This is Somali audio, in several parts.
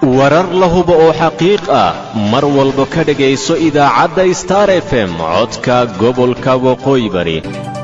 warar la hubo oo xaqiiq ah mar walba ka dhagayso idaacadda Star FM codka gobolka Waqooyi Bari.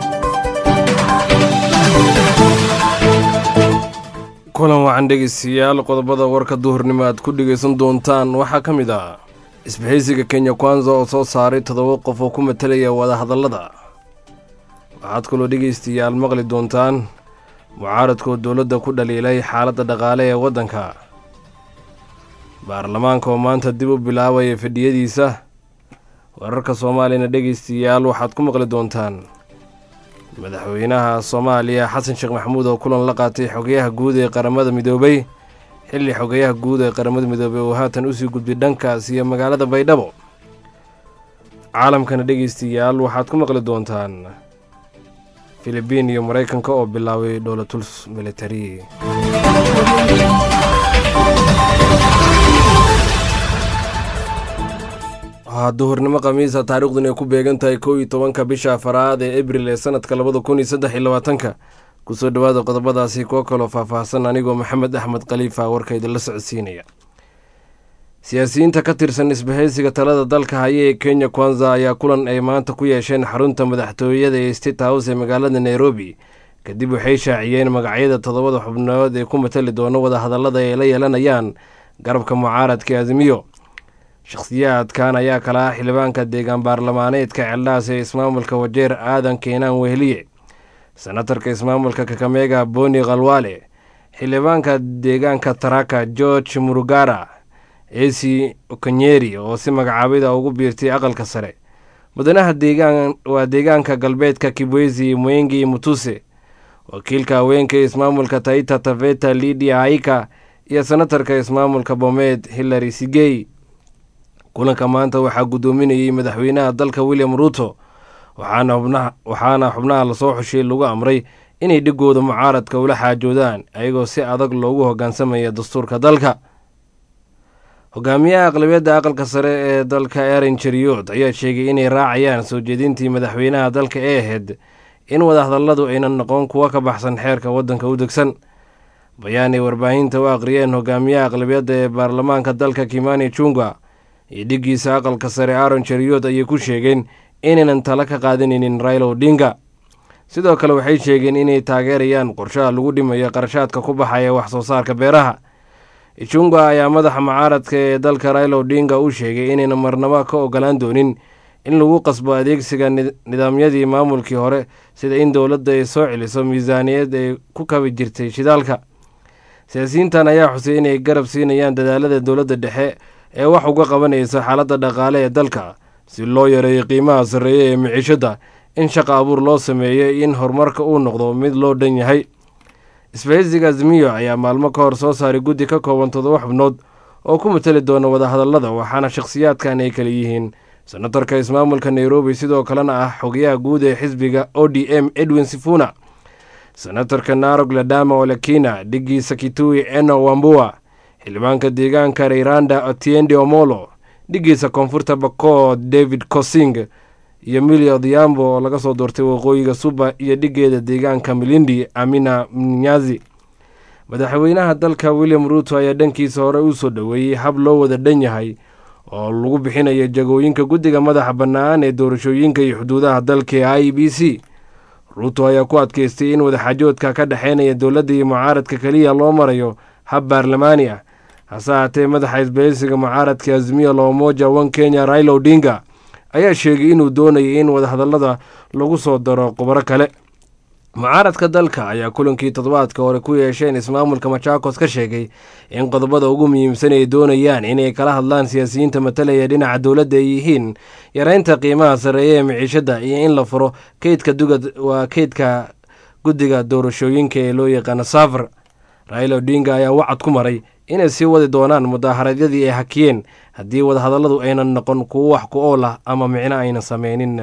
kulan waxaan dhegeystayaal qodobada warka duhurnimo aad ku dhageysan doontaan waxaa ka mid ah isbahaysiga Kenya Kwanza oo soo saaray 7 qof oo ku matalaya wada hadallada. waxaad kaloo dhegeystayaal maqli doontaan mucaaradka dowladda ku dhaliilay xaaladda dhaqaale ee waddanka. baarlamaanka oo maanta dib u bilaabaya fadhiyadiisa. wararka Soomaaliya dhegeystayaal waxaad ku maqli doontaan madaxweynaha Soomaaliya Xasan Sheekh Maxamuud oo kulan la qaatay xogayaha guud ee qaramada midoobay xilli xogayaha guud ee qaramada midoobay oo haatan u sii gudbay dhankaas iyo magaalada Baydhabo. caalamkana dhegeystayaal waxaad ku maqli doontaan Philippines iyo Mareykanka oo bilaabay dowlatus military. duhurnimo khamiisa taariikhdan ay ku beegan tahay 11 bisha Afraad ee Abriil ee sanadka 2023 kusoo dhawaada qodobadaasi kuwa kale faahfaahsan anigoo Maxamed Axmed Khalifa warkayda la socodsiinaya. siyaasiyiinta ka tirsan isbahaysiga talada dalka haya ee Kenya Kwanza ayaa kulan ay maanta ku yeesheen xarunta madaxtooyada ee State House ee magaalada Nairobi kadib waxay shaaciyeen magacyada 7 xubnood ee ku matali doona wada hadallada ay la yeelanayaan garabka mucaaradka Azimio. shakhsiyaadkan ayaa kala xildhibaanka deegaan baarlamaaneedka Ceeldhaas ee ismaamulka Wajeer Aadan Keenan Wehliye, senatarka ismaamulka Kakamega Boni Khalwale, xildhibaanka deegaanka Tharaka George Murugara, AC Okanyeri oo si magacaabida ugu biirtay aqalka sare, mudanaha deegaanka galbeedka Kibwezi Mwengi Mutuse, wakiilka haweenka ismaamulka Taita Taveta Lydia Aika iyo senatarka ismaamulka Bomet Hilary Sigey. kulanka maanta waxaa gudoominayay madaxweynaha dalka William Ruto waxaana xubnaha la soo xushay lagu amray inay dhigooda mucaaradka ula xaajoodaan ayagoo si adag loogu hoggaansamaya dastuurka dalka. hogaamiyaha aqlabiyadda aqalka sare ee dalka Aaron Cheruiyot ayaa sheegay inay raacayaan soo jeedintii madaxweynaha dalka ee ahayd in wada hadalladu aynan noqon kuwa ka baxsan xeerka waddanka u degsan. bayaan ay warbaahinta u aqriyeen hogaamiyaha aqlabiyadda ee baarlamaanka dalka Kimani Ichung'wah iyo dhigiisa aqalka sare Aaron Cheruiyot ayay ku sheegeen inaynan tala ka qaadanaynin Raila Odinga. sidoo kale waxay sheegeen inay taageerayaan qorshaha lagu dhimayo qarashaadka ku baxaya wax soo saarka beeraha. Ichung'wah ayaa madaxa mucaaradka ee dalka Raila Odinga u sheegay inaynan marnaba ka ogolaan doonin in lagu qasbo adeegsiga nidaamyadii maamulkii hore sida in dowladda ay soo celiso miisaaniyad ay ku kabi jirtay shidaalka. siyaasiyiintan ayaa xusay inay garab siinayaan dadaalada dowladda dhexe ee wax uga qabanaysa xaaladda dhaqaale ee dalka si loo yareeyo qiimaha sarreeya ee maciishada, in shaqo abuur loo sameeyo, in horumarka uu noqdo mid loo dhan yahay. isbahaysiga Azimio ayaa maalmo ka hor soo saaray guddi ka kooban 7 xubnood oo ku matali doona wada hadallada, waxaana shakhsiyaadkan ay kala yihiin senatarka ismaamulka Nairobi sidoo kalena ah xogayaha guud ee xisbiga ODM Edwin Sifuna, senatarka Narok Ladama Olekina, dhigiisa Kitui Eno Wambua, xildhibaanka deegaanka Reiranda Otiende Omolo, dhigiisa koonfurta Bako David Kosing iyo Millie Odhiambo oo laga soo doortay waqooyiga Suba iyo dhigeeda deegaanka Milindi Amina Mnyazi. madaxweynaha dalka William Ruto ayaa dhankiisa hore u soo dhaweeyay hab loo wada dhan yahay oo lagu bixinayo jagooyinka guddiga madaxa bannaan ee doorashooyinka iyo xuduudaha dalka IEBC. Ruto ayaa ku adkaystay in wadaxaajoodka ka dhaxeynaya dowladda iyo mucaaradka kaliya loo marayo hab baarlamaani ah. hase haatee madaxa isbahaysiga mucaaradka Azimio la Umoja One Kenya Raila Odinga ayaa sheegay inuu doonayay in wada hadallada lagu soo daro khubaro kale. mucaaradka dalka ayaa kulankii toddobaadka hore ku yeesheen ismaamulka Machakos ka sheegay in qodobada ugu muhiimsan ay doonayaan inay kala hadlaan siyaasiyiinta matalaya dhinaca dowladda ay yihiin yareynta qiimaha sarreeya ee maciishada iyo in la furo keydka guddiga doorashooyinka ee loo yaqaano SAFR. Raila Odinga ayaa wacad ku maray inay sii wadi doonaan mudaaharaadyadii ay hakiyeen haddii wada hadalladu aynan noqon kuwo wax ku ool ah ama micno aynan sameynin.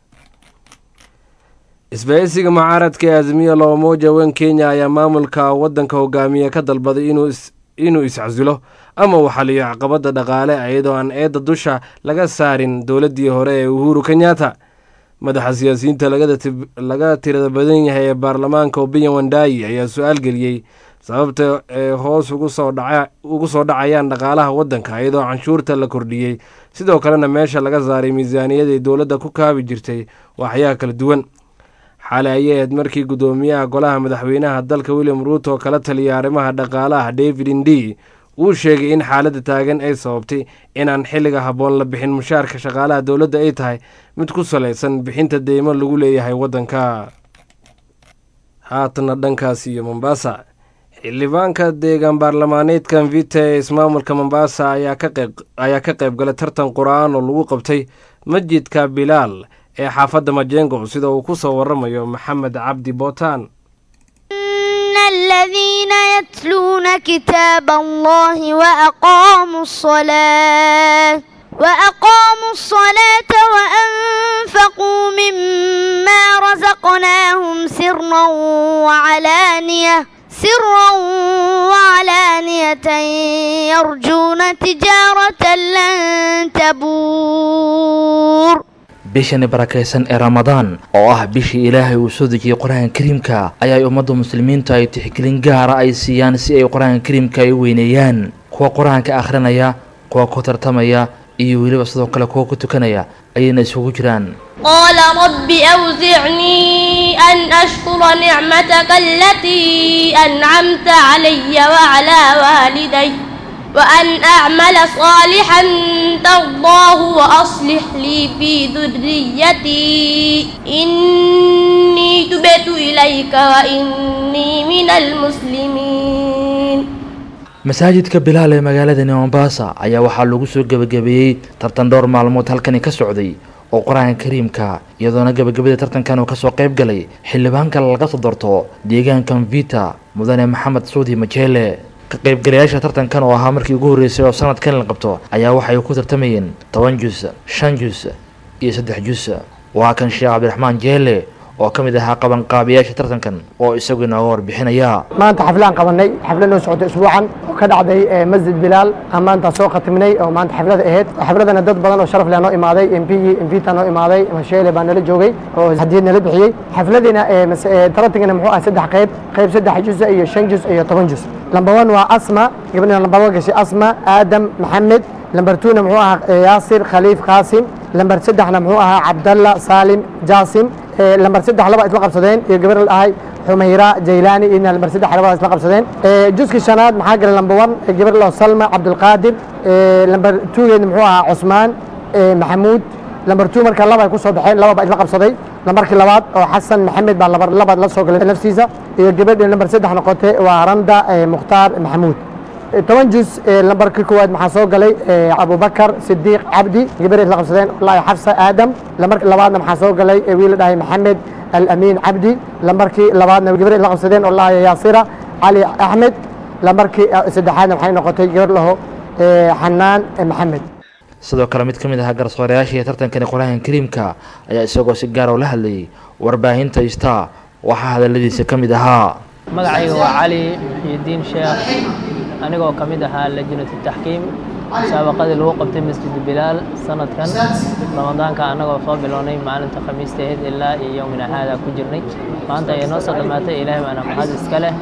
isbahaysiga mucaaradka ee Azimio la Umoja One Kenya ayaa maamulka waddanka hogaamiya ka dalbaday inuu iscasilo ama uu xaliyo caqabada dhaqaale iyadoo aan eedda dusha laga saarin dowladdii hore ee Uhuru Kenyatta. madaxa siyaasiyiinta laga tirada badan yahay ee baarlamaanka Obiya Wandayi ayaa su'aal geliyey sababta hoos ugu soo dhacayaan dhaqaalaha waddanka iyadoo canshuurta la kordhiyey sidoo kalena meesha laga saaray miisaaniyaday dowladda ku kaabi jirtay waxyaha kala duwan. xalay ayay ahayd markii guddoomiyaha golaha madaxweynaha dalka William Ruto kala taliya arrimaha dhaqaalaha David Ndii uu sheegay in xaaladda taagan ay sababtay inaan xilliga habboon la bixin mushaarka shaqaalaha dowladda ay tahay mid ku salaysan bixinta deymo lagu leeyahay waddanka. haatana dhankaas iyo Mombasa, xildhibaanka deegaan baarlamaaneedka Mvita ee ismaamulka Mombasa ayaa ka qayb galay tartan quraan oo lagu qabtay masjidka Bilaal ee xaafadda Majengo sida uu ku soo waramayo Maxamed Cabdi Bootaan. الذين يتلون كتاب الله وأقاموا الصلاة وأنفقوا مما رزقناهم سرا وعلانية يرجون تجارة لن تبور. bishani barakaysan ee Ramadaan oo ah bishii Ilaahay uu soo dejiyay Qur'aanka Kariimka ayaa ummadda muslimiinta ay tixgelin gaar ah ay siiyaan si ay Qur'aanka Kariimka ay weyneeyaan, kuwa Qur'aanka akhrinaya, kuwa ku tartamaya iyo waliba sidoo kale kuwa ku tukanaya ayayna isugu jiraan. قال رب أوزعني أن أشكر نعمتك التي أنعمت علي وعلى والدي وأن أعمل صالحا ترضاه وأصلح لي في ذريتي إني تبت إليك وإني من المسلمين. masaajidka Bilaal ee magaalada Mombasa ayaa waxaa lagu soo gabagabeeyay tartan dhowr maalmood halkan ka socday oo Qur'aanka Kariimka iyadoona gabagabada tartankan uu ka soo qayb galay xildhibaanka laga soo doorto deegaanka Mvita Mudane Maxamed Suudi Majele. ka qaybgalayaasha tartankan oo ahaa markii ugu horeysay oo sanadkan la qabto ayaa waxay ku tartamayeen 10 juz, 5 juz iyo 3 juz. waa kan Sheekh Cabdiraxmaan Jeele oo kamid ahaa qabanqaabiyaasha tartankan oo isagu inoo warbixinaya. maanta xaflaan qabanay, xaflad noo socotay usbuucan oo ka dhacday masjid Bilaal. maanta soo qatimnay oo maanta xaflada ahayd. xafladana dad badan oo sharaf leh noo imaaday, Mvita noo imaaday, Masheele baa nala joogay oo hadiyad nala bixiyay. xafladina tartankana muxuu ah 3 qayb 3 juz iyo 5 juz iyo 10 juz. number 1 waa Asma, gabadha number 1 gashay Asma Adam Maxamed. number 2 na muxuu ah Yaasir Khaliif Qaasim. number 3 na muxuu ah Abdalla Salim Jaasim. number 3 laba isla qabsadeen iyo gabar la ahay Xumayra Jaylaani in number 3 laba isla qabsadeen. juska shanaad maxaa galay number 1 gabar la Salma Abdul Qaadir. number 2 muxuu ah Usmaan Maxamuud. number 2 marka laba ay ku soo baxeen, laba isla qabsaday. numberkii labaad oo Xasan Maxamed baa laba la soo galay naftiisa iyo gabadha number 3 noqotay waa Randa Mukhtaar Maxamuud. 10 juz lambarkii koowaad maxaa soo galay Abubakar Sidiiq Cabdi, gabar isla qabsadeen Laa Xafsa Aadam. lambarkii labaadna maxaa soo galay wiil la dhahay Maxamed Al-Amin Cabdi. lambarkii labaadna gabar isla qabsadeen oo Laa Yaasira Ali Axmed. lambarkii saddexaadna waxay noqotay gabar laho Xanaan Maxamed. sidoo kale mid kamid ah garsoorayaashii tartankan Qur'aanka Kariimka ayaa isagoo si gaar ah u la hadlayay warbaahinta Star. waxa hadaladiisa kamid ahaa magacayga waa Cali Muxyidiin Sheekh, anigoo kamid ahaa lajnada taxkiim saabaqadii lagu qabtay masjid Bilaal sanadkan Ramadaanka anagoo soo bilownay maalinta Khamiista ilaa iyo yawmina hada ku jirnay. maanta ay noo soo dhamaatay, Ilaahay baan mahad iska leh.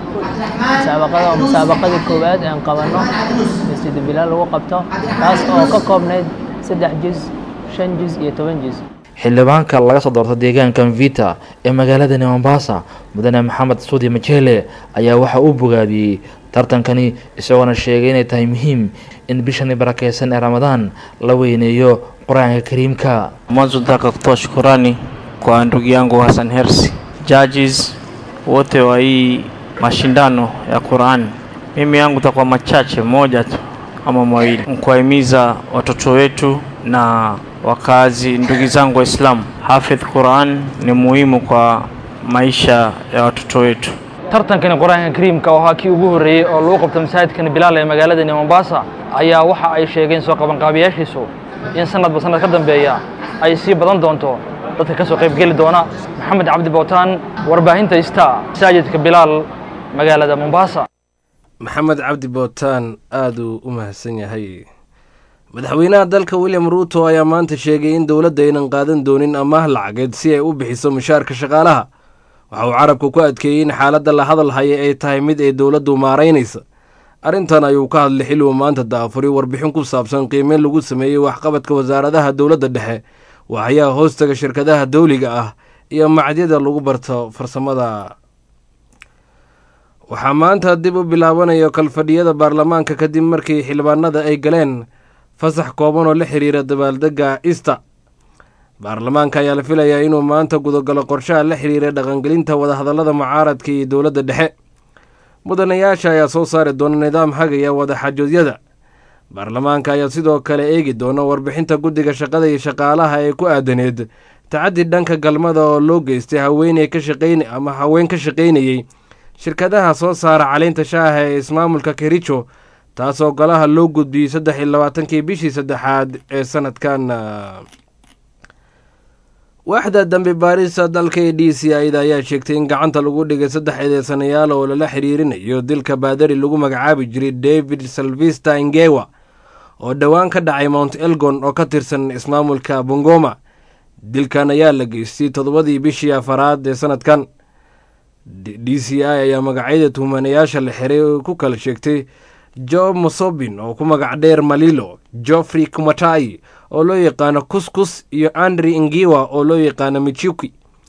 saabaqadii koowaad aan qabano masjid Bilaal lagu qabto taas oo ka koobnayd 3 juz, 5 juz iyo 10 juz. xildhibaanka laga soo doorto deegaanka Mvita ee magaalada Mombasa Mudane Maxamed Suudi Majele ayaa waxa uu bogaadiyay tartankani isagoo sheegay inay tahay muhiim in bishani barakaysan ee Ramadaan la weyneeyo Qur'aanka Kariimka. Mwanzo nataka kutoa shukrani kwa ndugu yangu Hassan Hersi, judges wote wa hii mashindano ya Qur'an. Mimi yangu takuwa machache, moja tu ama mawili, kuwahimiza watoto wetu na wakazi ndugu zangu Waislamu, hafidh Qur'an ni muhimu kwa maisha ya watoto wetu. tartankan Qur'aanka Kariimka oo hakii ugu horeeyay oo lagu qabtay masaajidka Bilaal ee magaalada Mombasa ayaa waxa ay sheegeen soo qabanqaabiyaashiisu in sanad ka dambeeya ay sii badan doonto dadka ka soo qayb gali doona. Maxamed Cabdi Bootaan, warbaahinta Star, masaajidka Bilaal magaalada Mombasa. Maxamed Cabdi Bootaan aad u mahadsan yahay. madaxweynaha dalka William Ruto ayaa maanta sheegay in dowladda aynan qaadan doonin amaah lacageed si ay u bixiso mushaarka shaqaalaha. waxa uu carabka ku adkeeyey in xaaladda la hadal haya ay tahay mid ay dowladdu maaraynaysa. arrintan ayuu ka hadlay xilli uu maanta daafuray warbixin ku saabsan qiimeyn lagu sameeyey waxqabadka wasaaradaha dowladda dhexe, waaxyaha hoostaga shirkadaha dawliga ah iyo macadyada lagu barto farsamada. waxaa maanta dib u bilaabanayo kalfadhiyada baarlamaanka kadib markii xildhibaanada ay galeen fasax kooban oo la xiriira dabaaldega Easter. baarlamaanka ayaa la filayaa inuu maanta gudagalo qorshaha la xiriira dhaqangelinta wadahadallada mucaaradka iyo dowladda dhexe. mudanayaasha ayaa soo saari doona nidaam hagaya wadaxajoodyada. baarlamaanka ayaa sidoo kale eegi doona warbixinta guddiga shaqada iyo shaqaalaha ee ku aadaneed tacaddi dhanka galmada oo loo geystay haween ka shaqaynayey shirkadaha soo saara caleynta shaaha ee ismaamulka Kericho, taasoo golaha loo gudbiyey 23 bishii saddexaad ee sanadkan. waaxda dambi baarista dalka ee DCI-da ayaa sheegtay in gacanta lagu dhigay 3 eedeysanayaal oo lala xiriirinayo dilka baadari lagu magacaabi jiray David Sylvester Ngewa oo dhowaan ka dhacay Mount Elgon oo ka tirsan ismaamulka Bungoma. dilkan ayaa la geystay 7 bishii afaraad ee sanadkan. DCI ayaa magacyada tuhmanayaasha la xiray ku kala sheegtay Joe Musobin oo ku magac dheer Malilo, Geoffrey Kumatai oo loo yaqaano Kuskus iyo Andri Ngiwa oo loo yaqaano Michuki.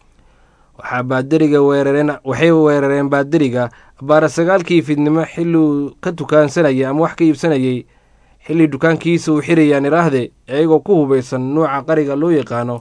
waxay weerareen baadiriga baara 9 fiidnimo xilli ka tukaansanayay ama wax ka iibsanayay xilli dukaankiisa uu xirayaan iraahde iyagoo ku hubeysan nooca qariga loo yaqaano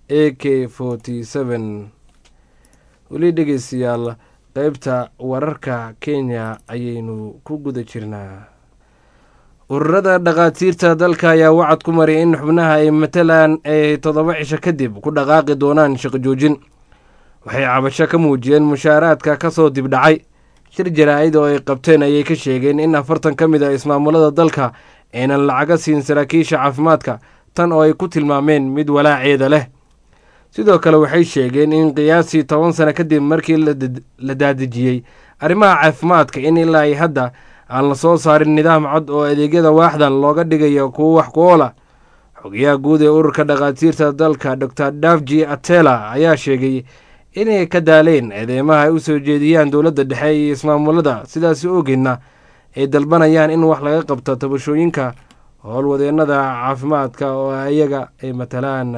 AK-47. weli dhegeystayaal qaybta wararka Kenya ayaynu ku guda jirnaa. ururada dhaqaatiirta dalka ayaa wacad ku maray in xubnaha ay matalaan ay 7 cisho kadib ku dhaqaaqi doonaan shaqo joojin. waxay cabasho ka muujiyeen mushaaraadka ka soo dib dhacay. shir jaraa'id oo ay qabteen ayay ka sheegeen in 40 ka mid ah ismaamulada dalka aynan lacaga siin saraakiisha caafimaadka, tan oo ay ku tilmaameen mid walaaceeda leh. sidoo kale waxay sheegeen in qiyaasii 10 sano kadib markii la daadejiyey arrimaha caafimaadka in ilaa ay hadda aan la soo saarin nidaam cod oo adeegyada waaxdan looga dhigayo kuwo wax ku oola. xogayaha guud ee ururka dhaqaatiirta dalka Dr. Davji Atela ayaa sheegay inay ka daaleen eedeymaha ay u soo jeediyaan dowladda dhexe iyo ismaamulada, sidaas ogeedna ay dalbanayaan in wax laga qabto tabashooyinka howlwadeennada caafimaadka oo ayaga ay matalaan.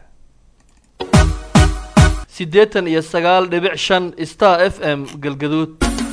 89.5 Star FM Galgaduud.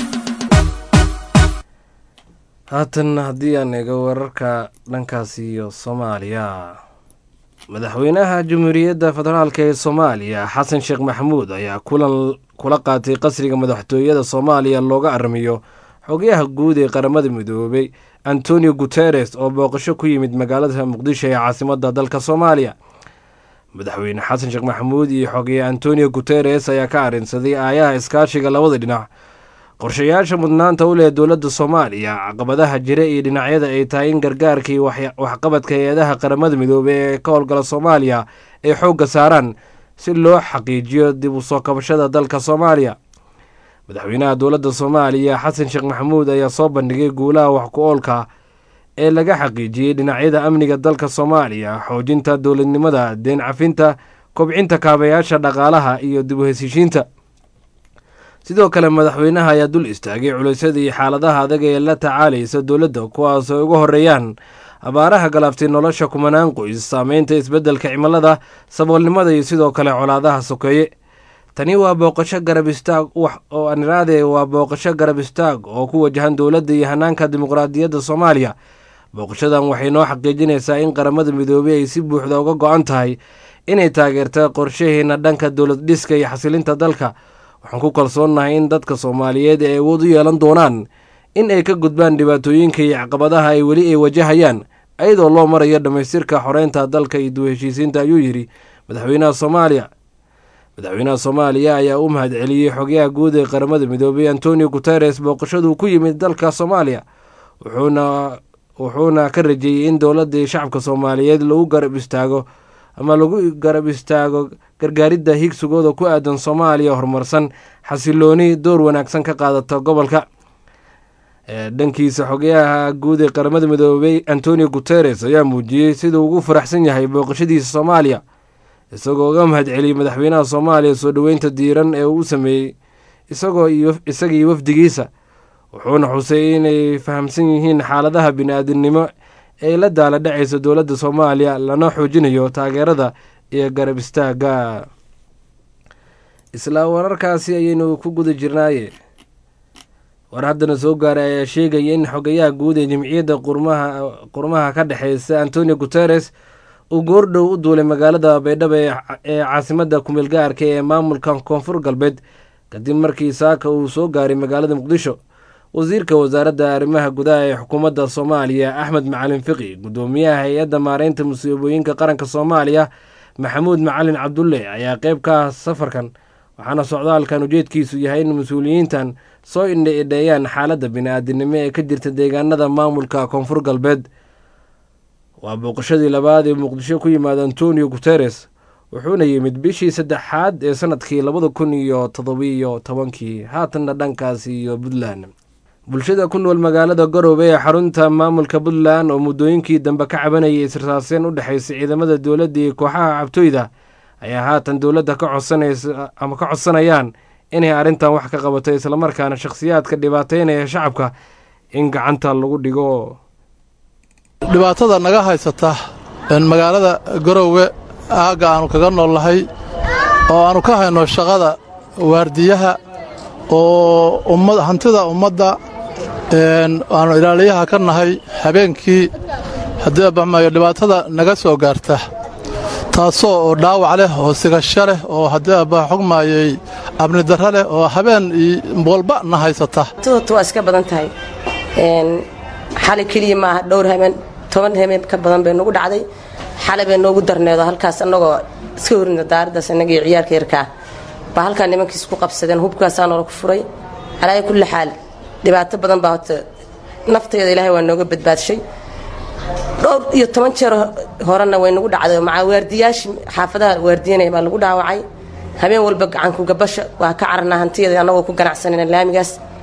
haatan haddii aan eego wararka dhankaasi iyo Soomaaliya, madaxweynaha Jamhuuriyadda Federaalka ee Soomaaliya Xasan Sheekh Maxamuud ayaa kula qaatay qasriga madaxtooyada Soomaaliya looga armiyo xogayaha guud ee qaramada midoobay Antonio Guterres oo booqasho ku yimid magaalada Muqdisho ee caasimadda dalka Soomaaliya. madaxweyne Xasan Sheekh Maxamuud iyo xogayaha Antonio Guterres ayaa ka arinsaday aayaha iskaashiga labada dhinac, qorshayaasha mudnaanta u leh dowladda Soomaaliya, caqabadaha jira iyo dhinacyada ay tahay in gargaarka iyo waxqabadka hay'adaha qaramada midoobay ee ka howlgala Soomaaliya ay xoogga saaraan si loo xaqiijiyo dib u soo kabashada dalka Soomaaliya. madaxweynaha dowladda Soomaaliya Xasan Sheekh Maxamuud ayaa soo bandhigay guulaha wax ku oolka ee laga xaqiijiyey dhinacyada amniga dalka Soomaaliya, xoojinta dowladnimada, deen cafinta, kobcinta kaabayaasha dhaqaalaha iyo dib u heshiisiinta. sidoo kale madaxweynaha ayaa dul istaagay culaysyada iyo xaaladaha adag ee la tacaalaysa dowladda, kuwaas oo ugu horeeyaan abaaraha galabtay nolosha kumanaan qoys, saameynta isbeddelka cimilada, saboolnimada iyo sidoo kale colaadaha sokeeye. tani waa booqasho garab istaag oo ku wajahan dowladda iyo hanaanka dimuqraadiyadda Soomaaliya. booqashadan waxay noo xaqiijinaysaa in qaramada midoobay ay si buuxda uga go'an tahay inay taageerto qorshaheena dhanka dowlad dhiska iyo xasilinta dalka. waxaan ku kalsoonnahay in dadka Soomaaliyeed ay awood u yeelan doonaan in ay ka gudbaan dhibaatooyinka iyo caqabadaha ay weli wajahayaan iyadoo loo marayo dhamaystirka xoreynta dalka iyo dib u heshiisiinta, ayuu yidhi madaxweynaha Soomaaliya. madaxweynaha Soomaaliya ayaa u mahadceliyey xogayaha guud ee qaramada midoobay Antonio Guterres booqashadu ku yimid dalka Soomaaliya, wuxuuna ka rajeeyey in dowladda iyo shacabka Soomaaliyeed lagu garab istaago gargaaridda higsigooda ku aadan Soomaaliya horumarsan, xasilooni, door wanaagsan ka qaadata gobolka. dhankiisa xogayaha guud ee qaramada midoobay Antonio Guterres ayaa muujiyey siduu ugu faraxsan yahay booqashadiisa Soomaaliya, isagoo uga mahadceliyey madaxweynaha soomaaliya soo dhoweynta diiran ee uu sameeyey isagii wafdigiisa, wuxuuna xusay inay fahamsan yihiin xaaladaha bini-aadamnimo ee la daala dhacaysa dowladda soomaaliya, lana xoojinayo taageerada iyo garab istaagga. isla wararkaasi ayaynu ku guda jirnaaye, war haddana soo gaaray ayaa sheegaya in xogayaha guud ee jimciyadda qurmaha ka dhexeysa Antonio Guterres uu goordhow u duulay magaalada Baydhabo ee caasimadda kumeel gaarka ee maamulka koonfur galbeed kadib markii saaka uu soo gaaray magaalada Muqdisho. wasiirka wasaaradda arrimaha gudaha ee xukuumadda Soomaaliya Axmed Macalin Fiqi, gudoomiyaha hay-adda maareynta musiibooyinka qaranka Soomaaliya Maxamuud Macalin Cabdulle ayaa qayb ka ah safarkan, waxaana socdaalkan ujeedkiisu yahay in mas-uuliyiintan soo indha-idheeyaan xaaladda bini-aadamnimo ee ka jirta deegaanada maamulka koonfur galbeed. waa booqashadii labaad ee Muqdisho ku yimaada Antonio Guterres, wuxuuna yimid bishii 3 ee sanadkii 2017 haatanna dhankaasi iyo Puntland. bulshada ku nool magaalada Garowe ee xarunta maamulka Puntland oo muddooyinkii dambe ka cabanayay israarseen u dhexeysa ciidamada dowladda iyo kooxaha cabtooyda ayaa haatan dowladda ka codsanayaan inay arrintan wax ka qabato, islamarkaana shakhsiyaadka dhibaateynaya shacabka in gacanta lagu dhigo. dhibaatada naga haysata magaalada Garowe aaga aanu kaga noolahay oo aanu ka hayno shaqada waardiyaha oo hantida ummadda aanu ilaaliyaha ka nahay habeenkii haddii bamayo dhibaatada naga soo gaarta taasoo oo dhaawac leh oo sigasho leh oo haddii baa xugmayay abni darro leh oo habeen walba na haysata. waa iska badan tahay xalay keliya maaha dhowr habeen 10 habeen ka badan bay nagu dhacday. xalay bay noogu darneedo halkaas annagoo iska horina daaradaas annagii ciyaarka yarkaa baa halkaa nimankiis ku qabsadeen, hubkaasaa noola ku furay. calaa kulli xaal dhibaato badan baa nafteeda ilaahay waa nooga badbaadshay. dhowr iyo 10 jeer horena way nagu dhacday maca waardiyaashii xaafadaha waardiyanay baa lagu dhaawacay. habeen walba gacan ku gabasho waa ka carnaa hantiyeeda annagoo ku ganacsanayna laamiga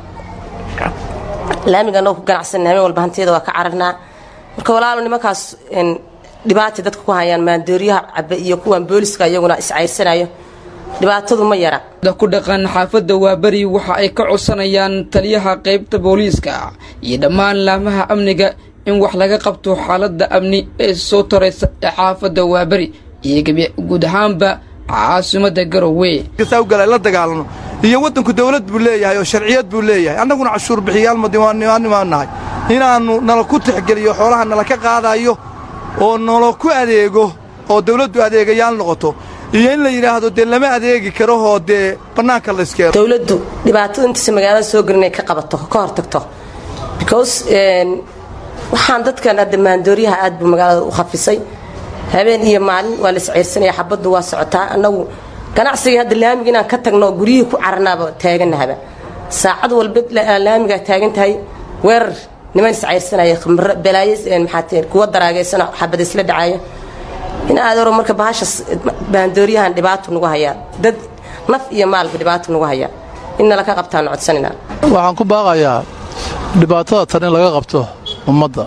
annagoo ku ganacsanayna habeen walba hantiyeeda waa ka carnaa. marka walaalo nimankaas dhibaato dadka ku hayaan maandooriyaha cabbe iyo kuwan booliska iyaguna iscayrsanayo dhibaatadu ma yara. ku dhaqan xaafadda Waabari waxa ay ka codsanayaan taliyaha qaybta booliska iyo dhammaan laamaha amniga in wax laga qabto xaaladda amni ee soo taraysa xaafadda Waabari iyo guud ahaanba caasimadda Garowe. kasawgalay la dagaalano iyo wadanku dawlad buu leeyahay oo sharciyad buu leeyahay, annaguna cashuur bixiyaal madiiwaannimaanahay inaanu nala ku tixgeliyo xoolaha nala ka qaadayo oo nala ku adeego oo dawladdu adeegayaal noqoto iyo in la yiraahdo de lama adeegi karo oo de banaanka la iskeero. dawladdu dhibaatada inta magaalada soo garinay ka qabato ka hortagto because waxaan dadkan hadda maandooriyaha aad buu magaalada u khafisay. habeen iyo maalin waa la isceyrsanaya, xabaddu waa socotaa. annagu ganacsiga hadda laamiga inaan ka tagno guriyihii ku caranaaba taaganahaba saacad walba laamiga taagan tahay weerar niman isceyrsanaya khamr balaayis maxaateen kuwa daraagaysan xabad isla dhacaya in aadaro marka bahasha baandooriyahan dhibaato nagu haya dad naf iyo maalba dhibaato nagu haya in la ka qabtaan codsanina. waxaan ku baaqayaa dhibaatada tan in laga qabto ummadda.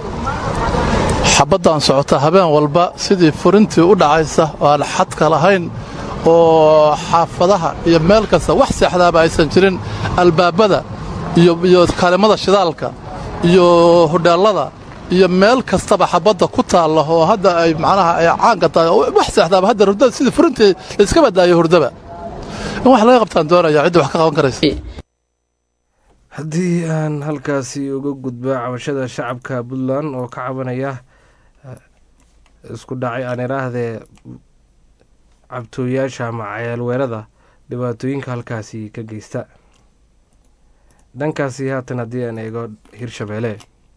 xabaddan socota habeen walba sidii furintii u dhacaysa oo aan xadka lahayn oo xaafadaha iyo meel kasta wax seexdaaba aysan jirin, albaabada iyo kaalimada shidaalka iyo hodheelada iyo meel kastaba xabadda ku taalla oo hadda ay macnaha ay caanka tahay wax seexdaaba hadda hurdada sidii furintii la iska badaayo hurdaba in wax laga qabtaan doonaya cidda wax ka qaban karaysa. haddii aan halkaasi uga gudbo cabashada shacabka Puntland oo ka cabanaya isku dhacay aan iraahdee cabtooyaasha ama cayaalweerada dhibaatooyinka halkaasi ka geysta. dhankaasi haatan haddii aan eego Hirshabeelle,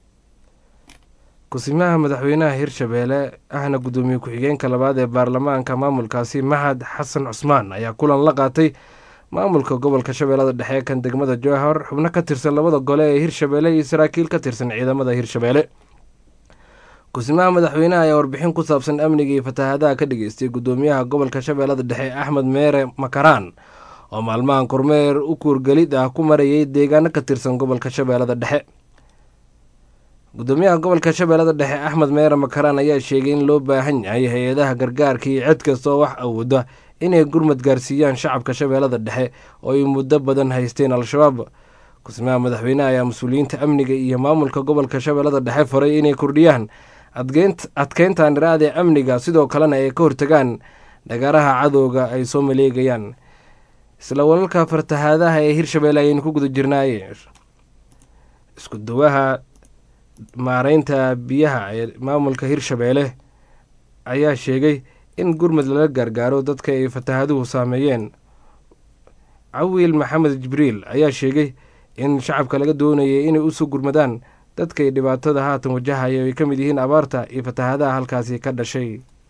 kusimaha madaxweynaha Hirshabeelle ahna gudoomiye ku-xigeenka labaad ee baarlamaanka maamulkaasi Mahad Xasan Cusmaan ayaa kulan la qaatay maamulka gobolka Shabeellada Dhexe kan degmada Jowhar, xubno ka tirsan labada gole ee Hirshabeelle iyo saraakiil ka tirsan ciidamada Hirshabeelle. kusimaha madaxweynaha ayaa warbixin ku saabsan amniga iyo fatahaadaha ka dhageystay gudoomiyaha gobolka Shabeellada Dhexe Axmed Meere Makaraan oo maalmahan kormeer u kuurgelid ah ku marayay deegaano ka tirsan gobolka Shabeellada Dhexe. gudoomiyaha gobolka shabeellada dhexe axmed meere makaraan ayaa sheegay in loo baahan yahay hay-adaha gargaarka iyo cid kastoo wax awooda inay gurmad gaarsiiyaan shacabka shabeellada dhexe oo ay muddo badan haysteen al-shabaab kusmaha madaxweyneha ayaa mas-uuliyiinta amniga iyo maamulka gobolka shabeellada dhexe faray inay kordhiyaan adkeynta niraada amniga sidoo kalena ay ka hortagaan dhagaaraha cadowga ay soo maleegayaan. isla walalka fartahaadaha ee hirshabeelle ayaynu ku guda jirnaaye isku dawaha maareynta biyaha ee maamulka hirshabeelle ayaa sheegay in gurmud lala gaargaaro dadka ay fatahaaduhu saameeyeen. cawiil maxamed jibriil ayaa sheegay in shacabka laga doonayay inay usoo gurmadaan dadkay dhibaatada haatan wajahaya ay ka mid yihiin abaarta iyo fatahaadaha halkaasi ka dhashay.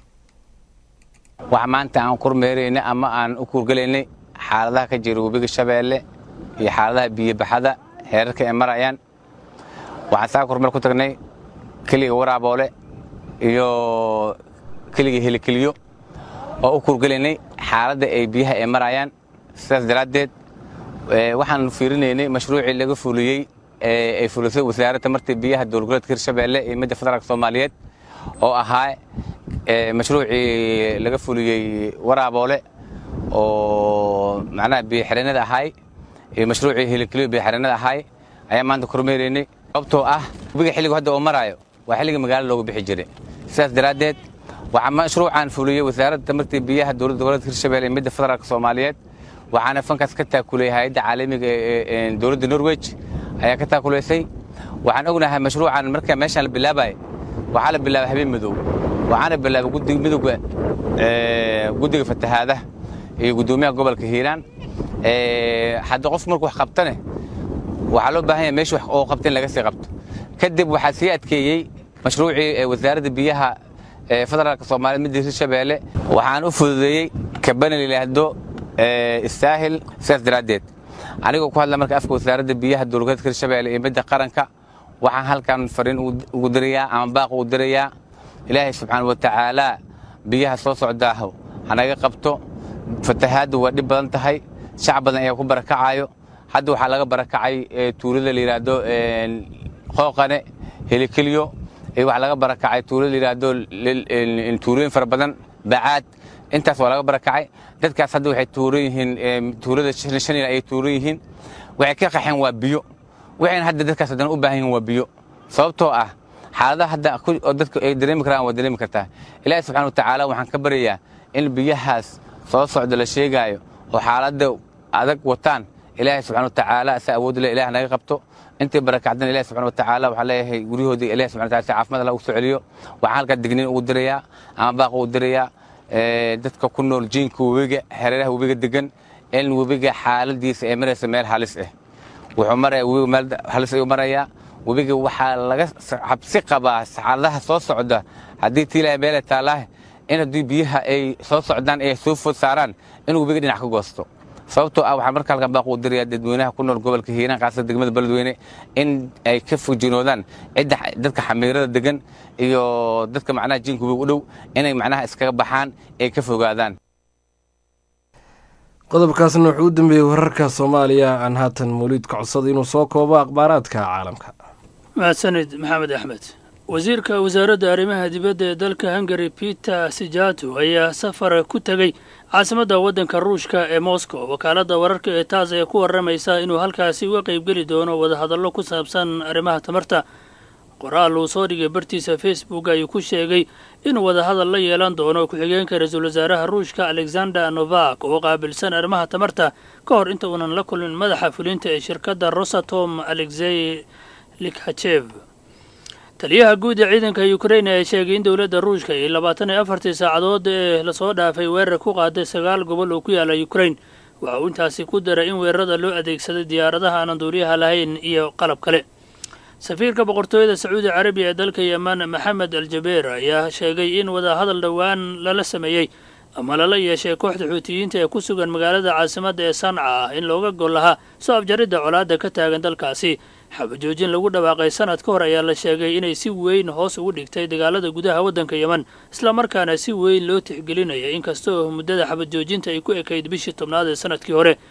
wax maanta aan kormeeraynay ama aan u kuurgalaynay xaaladaha ka jira webiga shabeelle iyo xaaladaha biyo-baxada heerarka ay marayaan. waxaan saa kormeer ku tagnay keliga waraaboole iyo keliga helikeliyo oo u kuurgalaynay xaaladda ay biyaha ay marayaan. sidaas daraaddeed waxaan fiirinaynay mashruucii laga fuliyey ay fulisay wasaaradda martii biyaha dowlad-goboleedka hirshabeelle iyo midda federaalka soomaaliyeed oo ahaa mashruucii laga fuliyey waraaboole oo macnaha biyo-xireenada ahaay iyo mashruucii helikeliyo biyo-xireenada ahaay ayaa maanta kormeeraynay. sababtoo ah webiga xilligu hadda oo maraayo waa xilliga magaalada loogu bixi jiray. sidaas daraaddeed waxaa mashruucaan fuliyey wasaaradda martii biyaha dowladda goboleedka hirshabeelle iyo midda federaalka soomaaliyeed waxaana fankaas ka taakulay hay'adda caalamiga ee dowladda Norway ayaa ka taakulaysay. waxaan ognahay mashruucan marka meeshan la bilaabay waxaa la bilaabay habeen madow waxaana bilaabay guddiga midowga guddiga fatahaadaha iyo gudoomiyaha gobolka Hiiraan. hadda qof markuu wax qabtane waxaa loo baahan yahay meesha wax oo qabteen laga sii qabto. kadib waxaa sii adkeeyey mashruucii wasaaradda biyaha federaalka Soomaaliya midda hirshabeelle waxaan u fududeeyey kabana lilaahdo istaahil. sidaas daraaddeed anigoo ku hadla marka afka wasaaradda biyaha dowlad-goboleedka hirshabeelle iyo midda qaranka waxaan halkan fariin ugu dirayaa ama baaq ugu dirayaa ilaahay subxaanahu wa tacaala biyaha soo socdaaho hanaga qabto. fatahaaddu waa dhib badan tahay shacab badan ayaa ku barakacayo. hadda waxaa laga barakacay tuulada la yidhaahdo qooqane helikeliyo iyo waxaa laga barakacay tuulada la yidhaahdo tuulooyin fara badan bacaad intaas waa laga barakacay. dadkaas hadda waxay tuuran yihiin tuulada shanil ayay tuuran yihiin. waxay ka qaxeen waa biyo waxayna hadda dadkaas haddana u baahan yihiin waa biyo. sababtoo ah xaaladaha hadda oo dadka ay dareemi karaan waa dareemi kartaa. ilaahay subxaana wa tacaala waxaan ka baryayaa in biyahaas soo socda la sheegaayo oo xaaladda adag wataan ilaahay subxaana wa tacaala si awood leh ilaah naga qabto. intii barakacdan ilaahay subxaana wa tacaala waxaa leeyahay guryahoodii ilaahay subxaana wa tacaala si caafimaad la ugu soo celiyo. waxaan halkaa digniin ugu dirayaa ama baaq ugu dirayaa dadka ku nool jiinka webiga hareeraha webiga degan in webiga xaaladiisa ay maraysa meel halis ah. wuxuu maraya webiga meel halis ayuu marayaa. webiga waxaa laga xabsi qabaa xaaladaha soo socda haddii tiilaa meel taalaah in haddii biyaha ay soo socdaan ay soo food saaraan in webiga dhinac ka goosto. sababtoo ah waxaan marka halkan baaq u dirayaa dadweynaha ku nool gobolka Hiiraan qaasada degmada Beledweyne in ay ka fujinoodaan cidda dadka xamiirada degan iyo dadka macnaha jiinka webiga u dhow inay macnaha iskaga baxaan ay ka fogaadaan. qodobkaasna wuxuu u dambeeyey wararka Soomaaliya aan haatan Mawlid ka codsaday inuu soo koobo akhbaaraadka caalamka. mahadsanid maxamed axmed. wasiirka wasaaradda arrimaha dibadda ee dalka Hungary Peter Sijato ayaa safar ku tagay caasimadda waddanka Ruushka ee Moscow. wakaaladda wararka ee taas ayaa ku waramaysa inuu halkaasi uga qaybgeli doono wadahadallo ku saabsan arrimaha tamarta. qoraal uu soo dhigay bartiisa Facebook ayuu ku sheegay inuu wadahadal la yeelan doono ku-xigeenka ra-iisul wasaaraha Ruushka Alexander Novak oo qaabilsan arrimaha tamarta ka hor inta uunan la kulmin madaxa fulinta ee shirkadda Rosatom Alexey Likhachev. taliyaha guud ee ciidanka Ukraine ayaa sheegay in dowladda Ruushka ay 24 saacadood ee la soo dhaafay weerar ku qaaday 9 gobol oo ku yaala Ukraine. waxa uu intaasi ku daray in weerarada loo adeegsaday diyaaradaha aan duuliyaha lahayn iyo qalab kale. safiirka boqortooyada Sacuudi Carabiya ee dalka Yemen Maxamed Al-Jabeer ayaa sheegay in wadahadal dhowaan lala sameeyay ama lala yeeshay kooxda Xuutiyiinta ee ku sugan magaalada caasimadda ee Sanca in looga gol lahaa soo afjaridda colaadda ka taagan dalkaasi. xabajoojin lagu dhawaaqay sanad ka hor ayaa la sheegay inay si weyn hoos ugu dhigtay dagaalada gudaha waddanka Yemen isla markaana si weyn loo tixgelinaya inkastoo muddada xabajoojinta ay ku ekayd bishii 10aad ee sanadkii hore.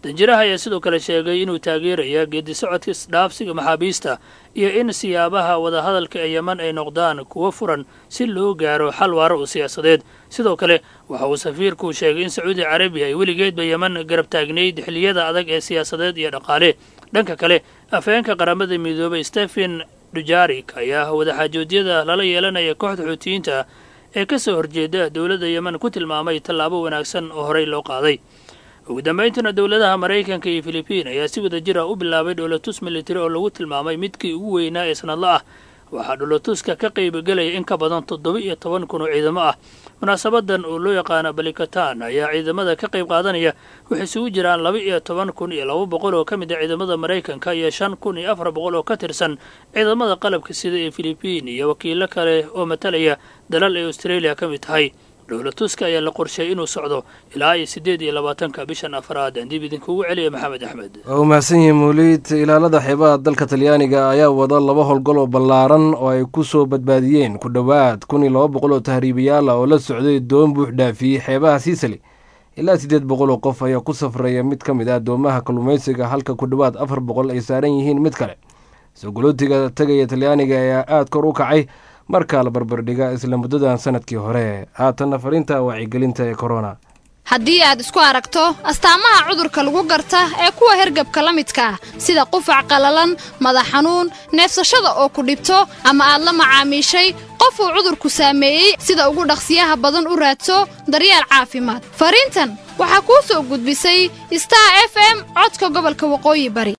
danjiraha ayaa sidoo kale sheegay inuu taageeraya geedi socodka isdhaafsiga maxaabiista iyo in siyaabaha wadahadalka ee yeman ay noqdaan kuwo furan si loo gaaro xal waara oo siyaasadeed sidoo kale waxa uu safiirku sheegay in sacuudi carabiya ay weligeedba yeman garab taagnayd xilliyada adag ee siyaasadeed iyo dhaqaale dhanka kale afhayeenka qaramada midoobay Stephen Dujarric ayaa wadaxaajoodyada lala yeelanaya kooxda xuutiyiinta ee ka soo horjeeda dowladda yeman ku tilmaamay tallaabo wanaagsan oo horey loo qaaday ugu dambeyntiina dowladaha Maraykanka iyo Filipiin ayaa si wada jir ah u bilaabay dhoolatus military oo lagu tilmaamay midkii ugu weynaa ee sanadla ah waxaa dhoolatuska ka qayb galaya in ka badan 17,000 oo ciidamo ah munaasabadan oo loo yaqaan Balikatan ayaa ciidamada ka qayb qaadanaya waxay isugu jiraan 12,200 oo ka mid ah ciidamada Maraykanka iyo 5,400 oo ka tirsan ciidamada qalabka sida ee Filipiin iyo wakiilo kale oo matalaya dalal ay Australia ka mid tahay dowlatuska ayaa la qorsheeyay inuu socdo ilaa 28 bishan afraad dib idinkugu celiya Maxamed Axmed oo mahadsan yahay Mawlid ilaalada xeebaha dalka Talyaaniga ayaa wada laba howlgal oo ballaaran oo ay ku soo badbaadiyeen ku dhawaad 1,200 oo tahriibayaal oo la socday doon buux dhaafiyay xeebaha Sicily ilaa 800 oo qof ayaa ku safraya mid ka mid ah doomaha kalluumaysiga halka ku dhawaad 400 ay saaran yihiin mid kale soo galootiga tagaya Talyaaniga ayaa aad kor u kacay marka la barbardhiga isla muddadan sanadkii hore haatan fariinta wacyigelinta ee corona haddii aad isku aragto astaamaha cudurka lagu garta ee kuwa hergabka la midka ah sida qufac qalalan madax xanuun neefsashada oo ku dhibto ama aad la macaamiishay qof uu cudurku saameeyay sida ugu dhaqsiyaha badan u raadso daryeel caafimaad fariintan waxaa kuu soo gudbisay Star FM codka gobolka Waqooyi Bari